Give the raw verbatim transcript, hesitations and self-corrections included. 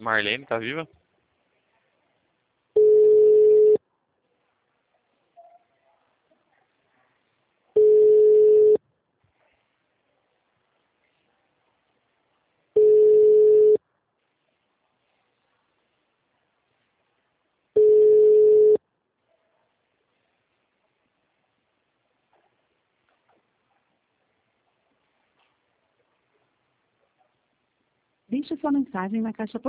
Marlene, tá viva? Deixe sua mensagem na caixa